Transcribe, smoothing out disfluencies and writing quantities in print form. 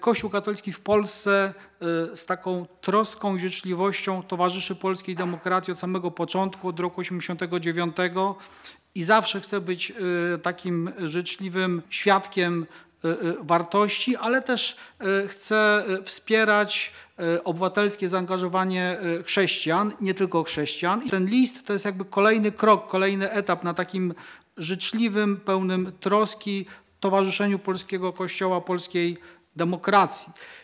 Kościół katolicki w Polsce z taką troską i życzliwością towarzyszy polskiej demokracji od samego początku, od roku 1989 i zawsze chce być takim życzliwym świadkiem wartości, ale też chce wspierać obywatelskie zaangażowanie chrześcijan, nie tylko chrześcijan. I ten list to jest jakby kolejny krok, kolejny etap na takim życzliwym, pełnym troski towarzyszeniu polskiego Kościoła, polskiej demokracji.